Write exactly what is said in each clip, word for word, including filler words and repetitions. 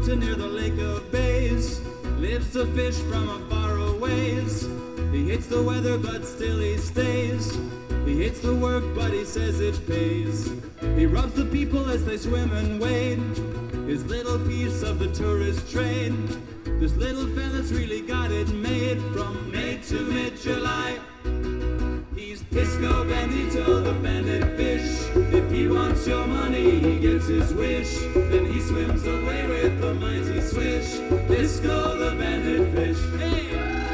mountain near the lake of bays lives a fish from a far aways. He hates the weather, but still he stays. He hates the work, but he says it pays. He robs the people as they swim and wade, his little piece of the tourist trade. This little fella's really got it made. From May to mid-July, he's Pisco Bandito, the bandit fish. If he wants your money, he gets his wish. Then he swims away with the mighty swish. Pisco, the bandit fish. Hey!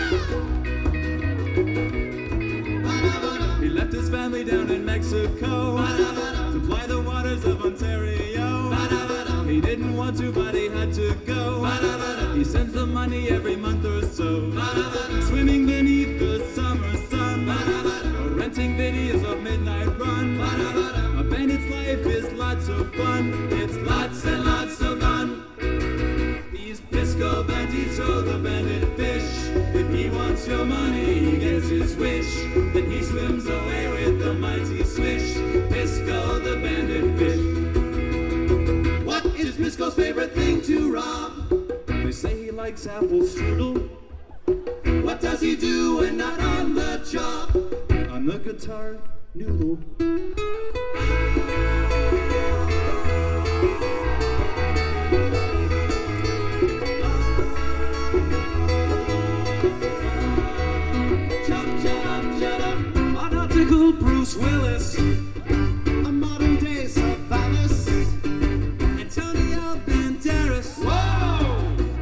He left his family down in Mexico to ply the waters of Ontario. He didn't want to, but he had to go. He sends the money every month or so, swimming beneath the summer sun, or renting videos of Midnight Run. A bandit's life is lots of fun. It's lots and lots of fun. He's Pisco Bandito, the bandit fish. If he wants your money, he gets his wish. Then he swims away with the mighty swish. Pisco, the bandit fish. What is Pisco's favorite thing to rob? They say he likes apple strudel. What does he do when not on the job? On the guitar noodle. Nautical Bruce Willis, a modern day Savalas, Antonio Banderas. Whoa!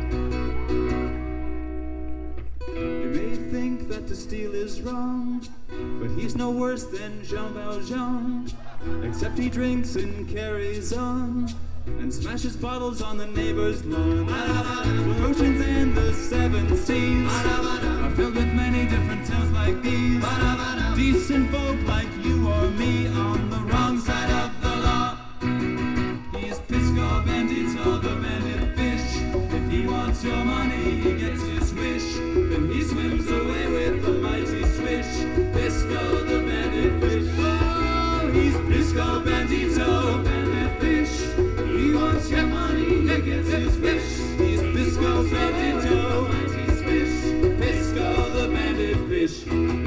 You may think that to steal is wrong, but he's no worse than Jean Valjean, except he drinks and carries on and smashes bottles on the neighbor's lawn. The oceans and the seven seas are filled with many different tales like these. Decent folk like you or me on the wrong side of the law. He's Pisco Bandito, the bandit fish. If he wants your money, he gets his wish. Then he swims away with the mighty swish. Pisco, the bandit fish. Oh, he's Pisco Bandito, bandit fish. He wants your money, he gets his wish. He's Pisco Bandito, mighty swish. Pisco, the bandit fish.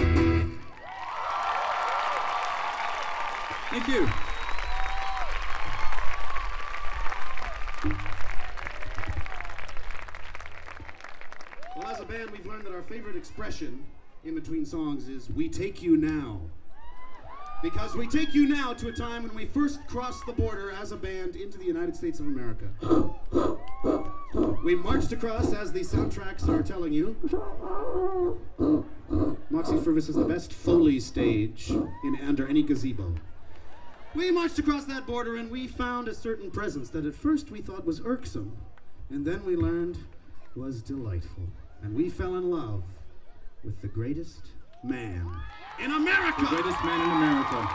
Thank you. Well, as a band, we've learned that our favorite expression in between songs is, "We take you now." Because we take you now to a time when we first crossed the border as a band into the United States of America. We marched across, as the soundtracks are telling you. Moxie's Fervus is the best Foley stage in under any gazebo. We marched across that border and we found a certain presence that at first we thought was irksome, and then we learned was delightful. And we fell in love with the greatest man in America! The greatest man in America.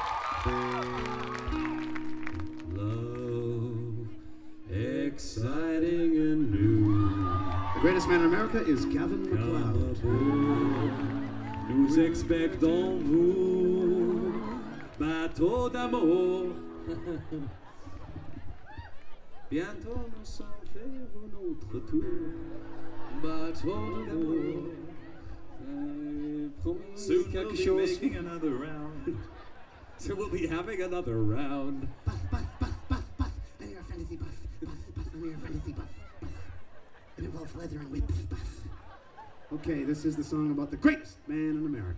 Love, exciting and new. The greatest man in America is Gavin MacLeod. Nous expectons vous, bateau d'amour. Bientôt nous sommes faire notre tour, bateau d'amour. Soon we'll be making another round. So we'll be having another round. Buff, buff, buff, buff, buff. I need our fantasy buff. Buff, buff, I need our fantasy buff. Buff. It involves leather and whips. Buff. Okay, this is the song about the greatest man in America.